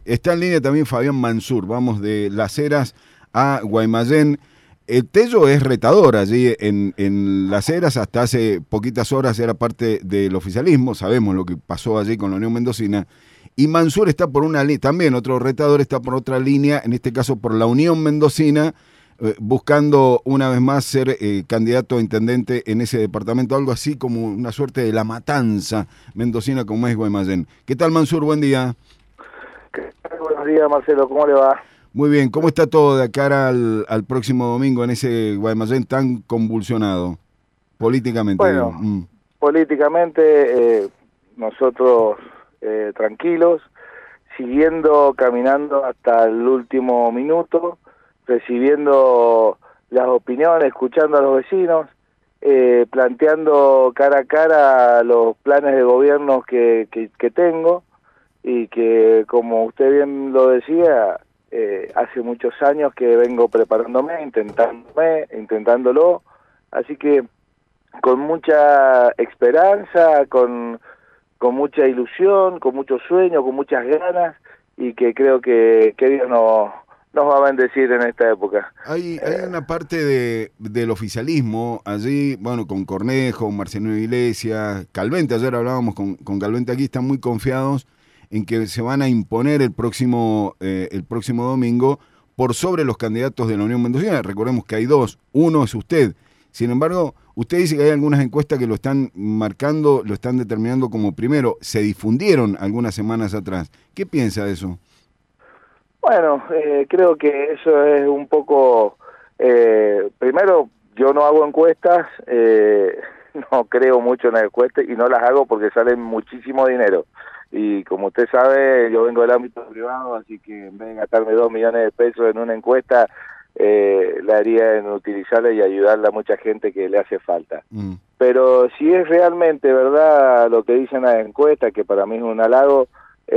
Está en línea también Fabián Mansur, vamos de Las Heras a Guaymallén. Tello es retador allí en Las Heras, hasta hace poquitas horas era parte del oficialismo, sabemos lo que pasó allí con la Unión Mendocina, y Mansur está por una línea, también otro retador está por otra línea, en este caso por la Unión Mendocina, buscando una vez más ser candidato a intendente en ese departamento, algo así como una suerte de la matanza mendocina como es Guaymallén. ¿Qué tal, Mansur? Buen día. Buenos días, Marcelo, ¿cómo le va? Muy bien, ¿cómo está todo de cara al próximo domingo en ese Guaymallén tan convulsionado? Políticamente, digo. Bueno, políticamente nosotros tranquilos, siguiendo caminando hasta el último minuto, recibiendo las opiniones, escuchando a los vecinos, planteando cara a cara los planes de gobierno que tengo y que, como usted bien lo decía, hace muchos años que vengo preparándome, intentándolo, así que con mucha esperanza, con mucha ilusión, con mucho sueño, con muchas ganas, y que creo que Dios nos va a bendecir en esta época. Hay una parte del oficialismo allí, bueno, con Cornejo, Marcelino Iglesias, Calvente, ayer hablábamos con Calvente aquí, están muy confiados en que se van a imponer el próximo domingo por sobre los candidatos de la Unión Mendocina. Recordemos que hay dos, uno es usted. Sin embargo, usted dice que hay algunas encuestas que lo están marcando, lo están determinando como primero. Se difundieron algunas semanas atrás. ¿Qué piensa de eso? Bueno, creo que eso es un poco... primero, yo no hago encuestas, no creo mucho en las encuestas y no las hago porque salen muchísimo dinero. Y como usted sabe, yo vengo del ámbito privado, así que en vez de gastarme 2 millones de pesos en una encuesta, la haría en utilizarla y ayudarle a mucha gente que le hace falta. Pero si es realmente verdad lo que dicen las encuestas, que para mí es un halago,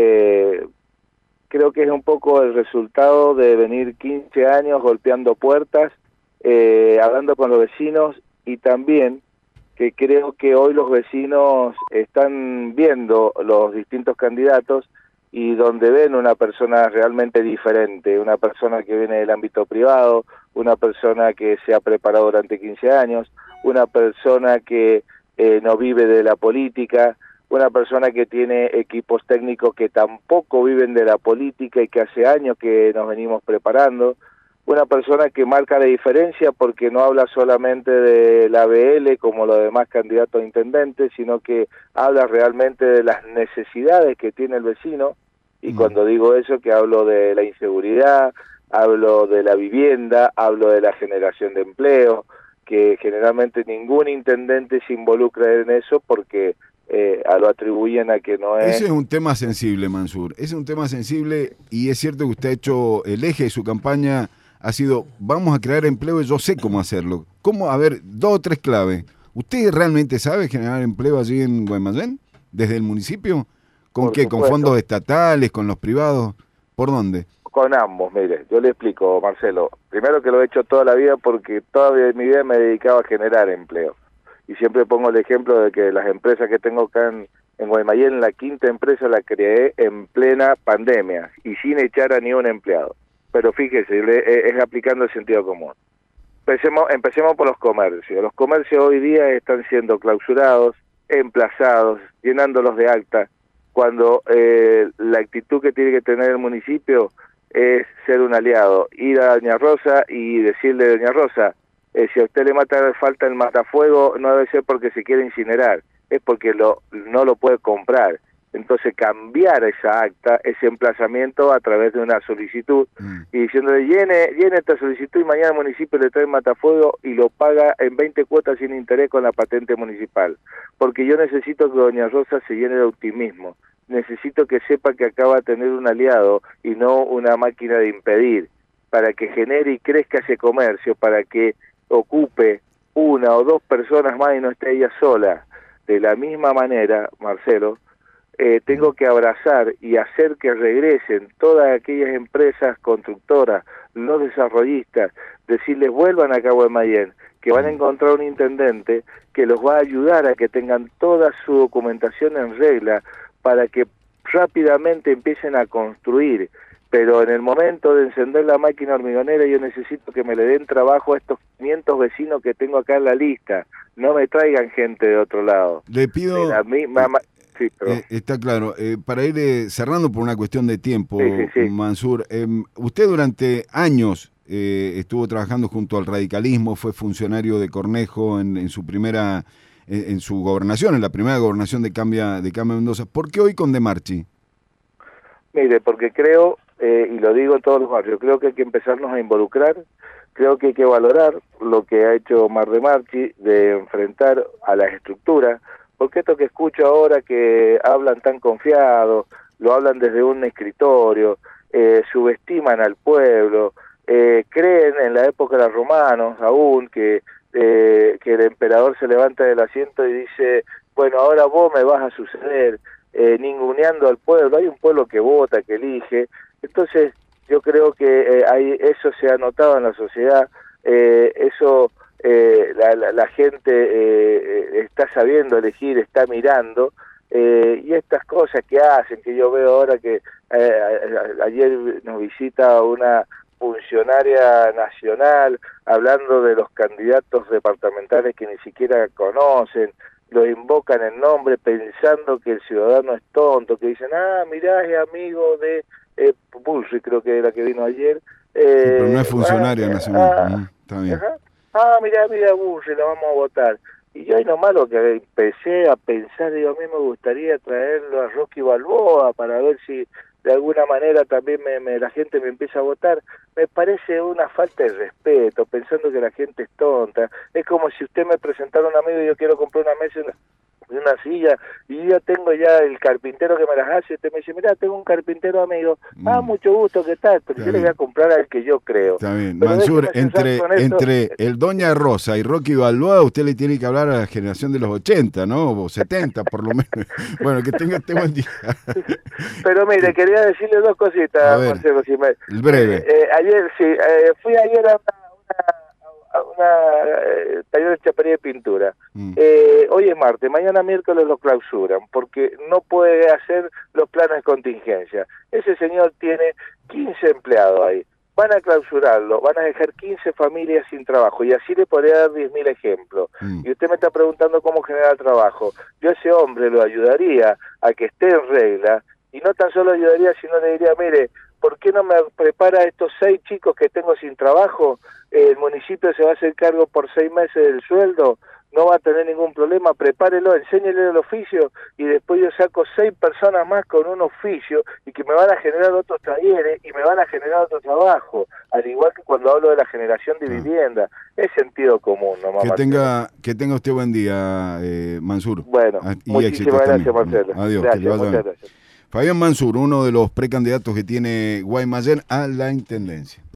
creo que es un poco el resultado de venir 15 años golpeando puertas, hablando con los vecinos, y también que creo que hoy los vecinos están viendo los distintos candidatos y donde ven una persona realmente diferente, una persona que viene del ámbito privado, una persona que se ha preparado durante 15 años, una persona que no vive de la política, una persona que tiene equipos técnicos que tampoco viven de la política y que hace años que nos venimos preparando, una persona que marca la diferencia porque no habla solamente de la ABL como los demás candidatos a intendentes, sino que habla realmente de las necesidades que tiene el vecino, y cuando digo eso, que hablo de la inseguridad, hablo de la vivienda, hablo de la generación de empleo, que generalmente ningún intendente se involucra en eso porque lo atribuyen a que no es... Ese es un tema sensible, Mansur, ese es un tema sensible, y es cierto que usted ha hecho, el eje de su campaña ha sido, vamos a crear empleo y yo sé cómo hacerlo. ¿Cómo? A ver, 2 o 3 claves. ¿Usted realmente sabe generar empleo allí en Guaymallén? ¿Desde el municipio? ¿Con Por qué? ¿Con supuesto. fondos estatales? ¿Con los privados? ¿Por dónde? Con ambos, mire, yo le explico, Marcelo. Primero que lo he hecho toda la vida porque toda mi vida me he dedicado a generar empleo. Y siempre pongo el ejemplo de que las empresas que tengo acá en Guaymallén, la 5ª empresa la creé en plena pandemia y sin echar a ni un empleado. Pero fíjese, es aplicando el sentido común. Empecemos por los comercios. Los comercios hoy día están siendo clausurados, emplazados, llenándolos de acta, cuando la actitud que tiene que tener el municipio es ser un aliado, ir a Doña Rosa y decirle, Doña Rosa, si a usted le falta el matafuego, no debe ser porque se quiere incinerar, es porque no lo puede comprar. Entonces cambiar esa acta, ese emplazamiento a través de una solicitud y diciéndole llene esta solicitud y mañana el municipio le trae matafuego y lo paga en 20 cuotas sin interés con la patente municipal. Porque yo necesito que Doña Rosa se llene de optimismo, necesito que sepa que acaba de tener un aliado y no una máquina de impedir, para que genere y crezca ese comercio, para que ocupe 1 o 2 personas más y no esté ella sola. De la misma manera, Marcelo, tengo que abrazar y hacer que regresen todas aquellas empresas constructoras, los desarrollistas, decirles vuelvan acá a Guaymallén, que van a encontrar un intendente que los va a ayudar a que tengan toda su documentación en regla para que rápidamente empiecen a construir, pero en el momento de encender la máquina hormigonera yo necesito que me le den trabajo a estos 500 vecinos que tengo acá en la lista, no me traigan gente de otro lado. Le pido... De la misma sí, está claro. Para ir cerrando por una cuestión de tiempo, sí. Mansur, usted durante años estuvo trabajando junto al radicalismo, fue funcionario de Cornejo en su primera, en su gobernación, en la primera gobernación de Cambia Mendoza. ¿Por qué hoy con De Marchi? Mire, porque creo, y lo digo en todos los barrios, creo que hay que empezarnos a involucrar, creo que hay que valorar lo que ha hecho Omar De Marchi de enfrentar a las estructuras, porque esto que escucho ahora que hablan tan confiados, lo hablan desde un escritorio, subestiman al pueblo, creen en la época de los romanos aún que el emperador se levanta del asiento y dice, bueno, ahora vos me vas a suceder, ninguneando al pueblo. Hay un pueblo que vota, que elige, entonces yo creo que eso se ha notado en la sociedad, eso la gente está sabiendo elegir, está mirando, y estas cosas que hacen, que yo veo ahora que ayer nos visita una funcionaria nacional hablando de los candidatos departamentales que ni siquiera conocen, lo invocan en nombre pensando que el ciudadano es tonto, que dicen, mirá, es amigo de Bullrich, creo que era que vino ayer. Sí, pero no es funcionaria nacional. Está bien. Mirá, Bullrich, la vamos a votar. Y yo ahí nomás lo que empecé a pensar, digo, a mí me gustaría traerlo a Rocky Balboa para ver si de alguna manera también la gente me empieza a votar. Me parece una falta de respeto, pensando que la gente es tonta. Es como si usted me presentara a un amigo y yo quiero comprar una mesa y una silla, y yo tengo ya el carpintero que me las hace, y usted me dice, mirá, tengo un carpintero amigo, mucho gusto, ¿qué tal? Pero yo le voy a comprar al que yo creo. Está bien, pero Mansur, entre el Doña Rosa y Rocky Balboa, usted le tiene que hablar a la generación de los 80, ¿no? O 70, por lo menos. Bueno, que tenga buen día. Pero mire, quería decirle dos cositas, Marcelo. Si me, breve. Ayer, fui ayer a una taller de chapería de pintura. Hoy es martes, mañana miércoles lo clausuran, porque no puede hacer los planes de contingencia. Ese señor tiene 15 empleados ahí. Van a clausurarlo, van a dejar 15 familias sin trabajo, y así le podría dar 10.000 ejemplos. Y usted me está preguntando cómo generar trabajo. Yo a ese hombre lo ayudaría a que esté en regla, y no tan solo ayudaría, sino le diría, mire, ¿por qué no me prepara estos 6 chicos que tengo sin trabajo? El municipio se va a hacer cargo por 6 meses del sueldo, no va a tener ningún problema, prepárelo, enséñele el oficio, y después yo saco 6 personas más con un oficio y que me van a generar otros talleres y me van a generar otro trabajo, al igual que cuando hablo de la generación de vivienda. Es sentido común, ¿no, mamá? Que tenga usted buen día, Mansur. Bueno, muchísimas gracias, Marcelo. Adiós, gracias, muchas gracias. Fabián Mansur, uno de los precandidatos que tiene Guaymallén a la intendencia.